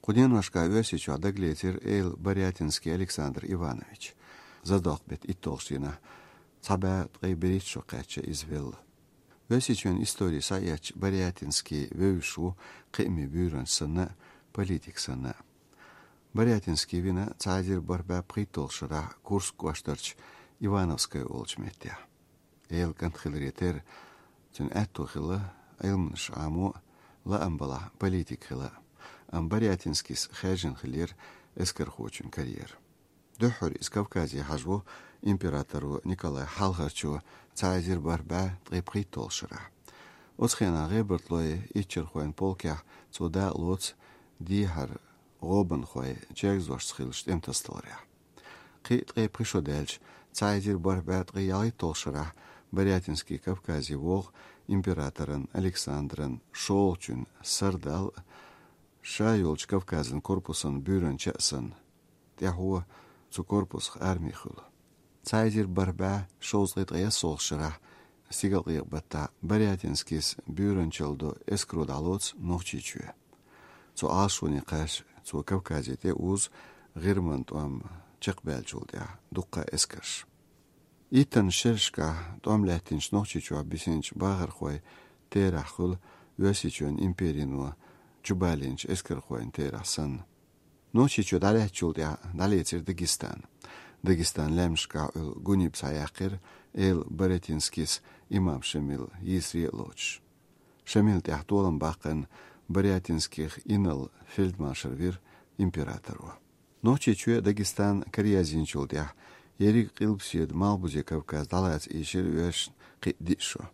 Qudinvashka Iosичу адаглетер эйл Борятинский Александр Иванович. Задохбет и толштина. Цаба тгайберитшо кача извел. Iosичуен истории саяч Борятинский вевшу қими бюрен сына политик сына. Борятинский вина цадир борьба притолшара Курск ваштарч Ивановская олчметя. Эйл кантхилретер тюн әттухила эйлмнш аму ла амбала политик хила. Борятинский с хэжин хилер эскер хочун карьер. Дөхөр из Кавказия хажву императору Николай Халхарчу цадир борьба притолшара. Осхена гебертлой ичерхуен полкя цуда лоц дихар Робен хой чегзош схилшт эмтасталаря. Қи пришодельч цайзир борьбат реали толшара Борятинский Кавказе вог императорын Александрын шолчун сардал шайолч Кавказын корпусын бюрен часын тяху цу корпус армихул. Цайзир борьба шолзгит рея солшара сигал бата Борятинскис бюрен челдо эскрудалоц нохчичуе. Цу ашуни қаш цу Кавказе те уз гирман туам чекбелчулдя дукка эскаш. Итан шершка туам латинч нохчичуа бисенч багар хой терахул Iosичуен империну чубалинч эскар хойн терасан. Нохчичу далячулдя далецер Дагестан. Дагестан лемшка гуниб саяқир эл Борятинскис имам шемил Йисри лоч. Шемил тяхтолам бақын Борятинских инал фельдмаршал императору. Нохчичуе Дагестан карьязинчулдя ерик қилпсиед малбузе Кавказ далац ишер уеш қиддишо.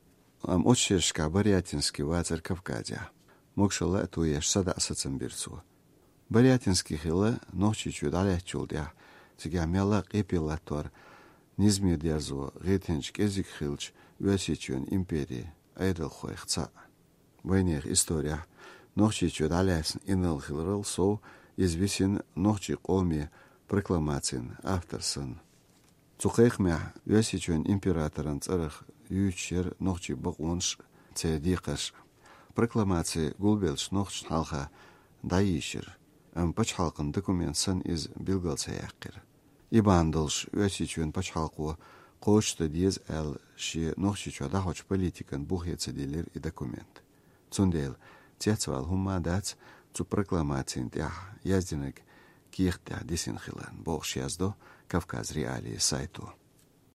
Очершка Борятинский вацер Кавказя. Мокшала туеш сада асацамбирцу. Борятинский хила нохчичуе далячулдя цигя мяла қипилатор низмедязу гетенч кезик хилч Iosичуен империи айдал хойхца. Войнех история. Нохчичу далясн инал хилрал со известен нохчи коми прокламацин авторсын. Цухайхмя Iosичуен императорын царах ючер нохчи бақунш цедиқаш. Прокламации гулбелш нохч халха даишер. Пач халқын документсын из билгалцаяққир. Ибандылш Iosичуен пач халқу қошты диез әл ши нохчичу дахоч политикан бухецедилер и документ. Цундел цецвал хумадац цу прокламацин тя яздинек кихтя дисинхилан бог шяздо Кавказ реалии сайту.